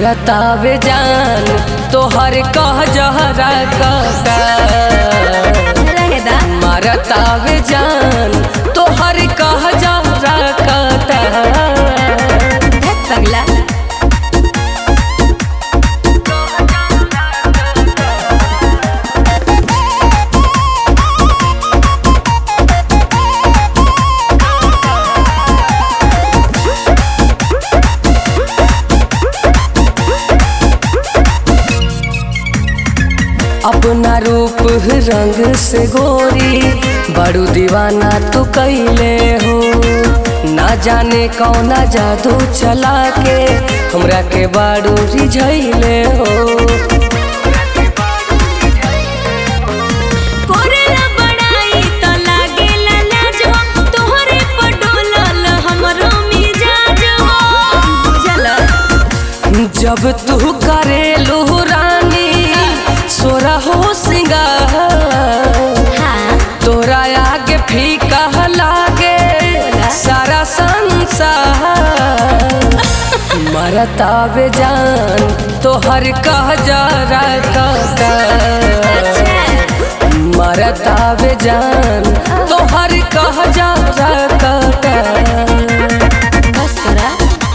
मरतावे जान तोहर कह जहरा कटा मरतावे जान तोहर कह जहरा कटा पगला अपना रूप रंग से गोरी बड़ू दीवाना तू कैले हो ना जाने कौना जादू चला के हमरा के बाड़ू रिझैले हो जब तू करेलू रानी सोरा हो सिंगार तोरा आगे फीका लागे सारा संसार मरतावे जान तोहर कह जरा कटा मरतावे जान तोहर कह जरा कटा बस करा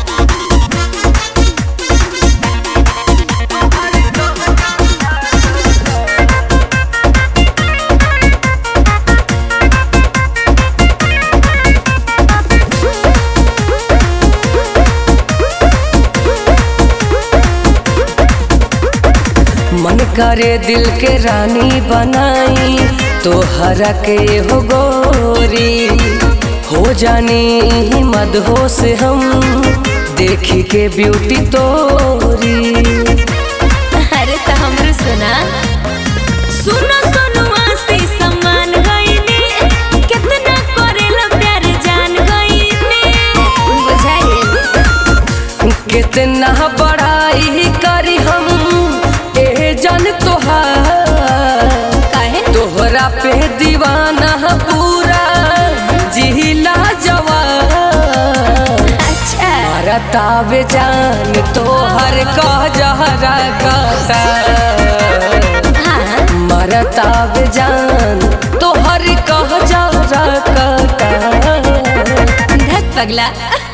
मन करे दिल के रानी बनाई तोहरा के हो गोरी हो जानी मदहोश हम देखी के ब्यूटी तोरी। अरे तो हमरो सुना सुनो सोनुआ से सम्मान गईने कितना करेला प्यार जान गईने बुझाइल कितना बड़ाई करी हम जान तोहार तोहरा पे दीवाना पूरा जिला जवान अच्छा मरतावे जान तोहर कह जहरा कटा मरतावे जान तोहर कह जहरा कटा पगला।